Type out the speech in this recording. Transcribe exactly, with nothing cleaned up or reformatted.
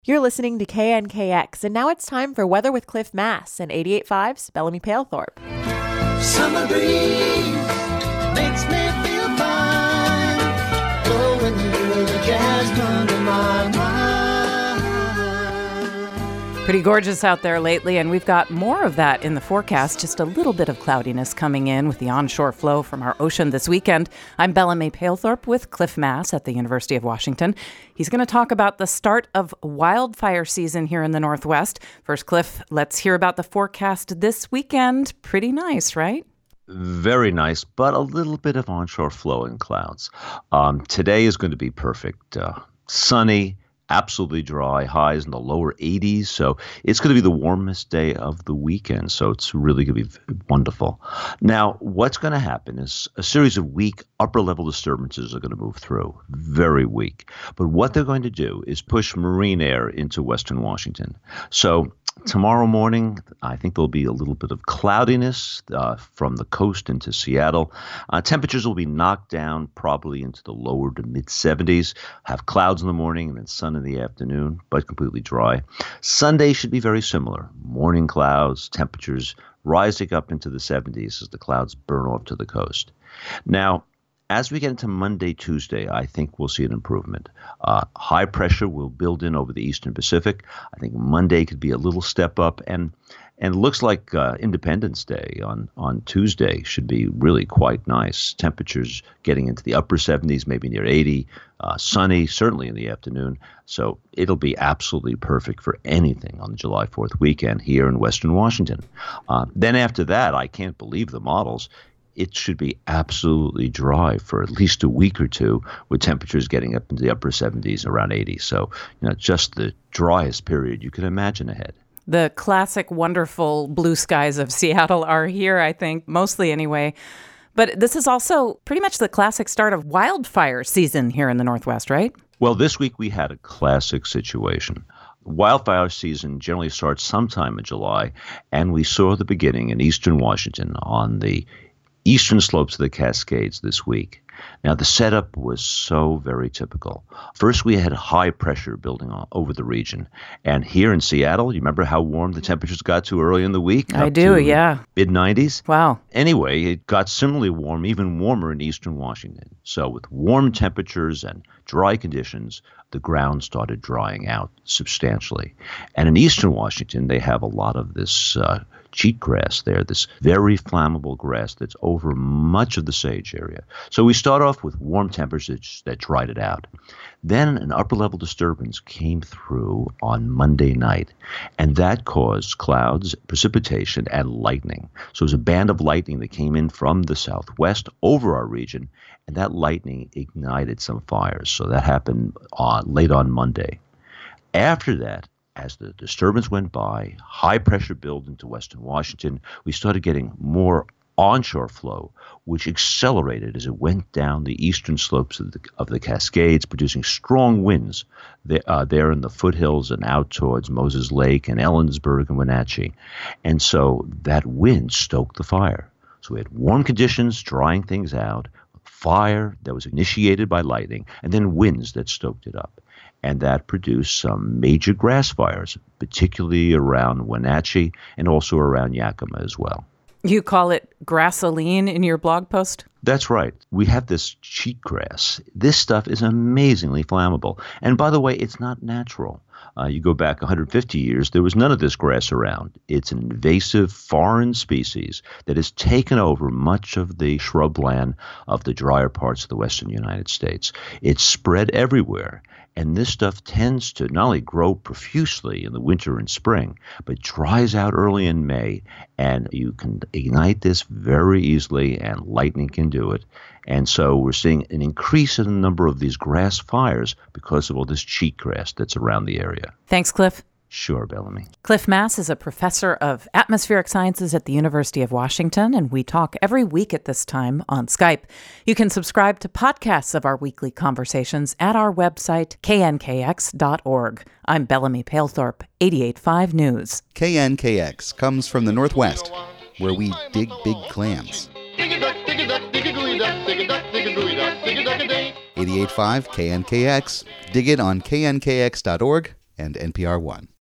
You're listening to K N K X, and now it's time for Weather with Cliff Mass and eighty-eight point five's Bellamy Palethorpe. Summer breeze makes me feel fine, blowing through the jasmine in my mind. Pretty gorgeous out there lately, and we've got more of that in the forecast. Just a little bit of cloudiness coming in with the onshore flow from our ocean this weekend. I'm Bellamy Palethorpe with Cliff Mass at the University of Washington. He's going to talk about the start of wildfire season here in the Northwest. First, Cliff, let's hear about the forecast this weekend. Pretty nice, right? Very nice, but a little bit of onshore flow in clouds. Um, today is going to be perfect. Uh, sunny, absolutely dry, highs in the lower eighties. So it's going to be the warmest day of the weekend. So it's really going to be wonderful. Now, what's going to happen is a series of weak upper level disturbances are going to move through. Very weak. But what they're going to do is push marine air into western Washington. So tomorrow morning, I think there'll be a little bit of cloudiness uh, from the coast into Seattle. Uh, temperatures will be knocked down probably into the lower to mid seventies. Have clouds in the morning and then sun in the afternoon, but completely dry. Sunday should be very similar. Morning clouds, temperatures rising up into the seventies as the clouds burn off to the coast. Now, as we get into Monday, Tuesday, I think we'll see an improvement. Uh, high pressure will build in over the eastern Pacific. I think Monday could be a little step up, and and it looks like uh, Independence Day on, on Tuesday should be really quite nice. Temperatures getting into the upper seventies, maybe near eighty, uh, sunny, certainly in the afternoon. So it'll be absolutely perfect for anything on the July fourth weekend here in western Washington. Uh, then after that, I can't believe the models. It should be absolutely dry for at least a week or two, with temperatures getting up into the upper seventies, around eighty. So, you know, just the driest period you can imagine ahead. The classic, wonderful blue skies of Seattle are here, I think, mostly anyway. But this is also pretty much the classic start of wildfire season here in the Northwest, right? Well, this week we had a classic situation. Wildfire season generally starts sometime in July, and we saw the beginning in eastern Washington on the eastern slopes of the Cascades this week. Now, the setup was so very typical. First, we had high pressure building on, over the region. And here in Seattle, you remember how warm the temperatures got to early in the week? I do, yeah. mid nineties? Wow. Anyway, it got similarly warm, even warmer in eastern Washington. So with warm temperatures and dry conditions, the ground started drying out substantially. And in eastern Washington, they have a lot of this uh, cheatgrass there, this very flammable grass that's over much of the Sage area. So we start off with warm temperatures that dried it out. Then an upper-level disturbance came through on Monday night, and that caused clouds, precipitation, and lightning. So it was a band of lightning that came in from the southwest over our region, and that lightning ignited some fires. So that happened on, late on Monday. After that, as the disturbance went by, high pressure built into western Washington, we started getting more onshore flow, which accelerated as it went down the eastern slopes of the, of the Cascades, producing strong winds there, uh, there in the foothills and out towards Moses Lake and Ellensburg and Wenatchee. And so that wind stoked the fire. So we had warm conditions drying things out, fire that was initiated by lightning, and then winds that stoked it up. And that produced some major grass fires, particularly around Wenatchee and also around Yakima as well. You call it grassoline in your blog post? That's right. We have this cheatgrass. This stuff is amazingly flammable. And by the way, it's not natural. Uh, you go back one hundred fifty years, there was none of this grass around. It's an invasive foreign species that has taken over much of the shrubland of the drier parts of the western United States. It's spread everywhere. And this stuff tends to not only grow profusely in the winter and spring, but dries out early in May. And you can ignite this very easily, and lightning can do it. And so we're seeing an increase in the number of these grass fires because of all this cheatgrass that's around the area. Thanks, Cliff. Sure, Bellamy. Cliff Mass is a professor of atmospheric sciences at the University of Washington, and we talk every week at this time on Skype. You can subscribe to podcasts of our weekly conversations at our website, K N K X dot org. I'm Bellamy Palethorpe, eighty-eight point five News. K N K X comes from the Northwest, where we dig big clams. eighty-eight point five K N K X. Dig it on K N K X dot org and N P R One.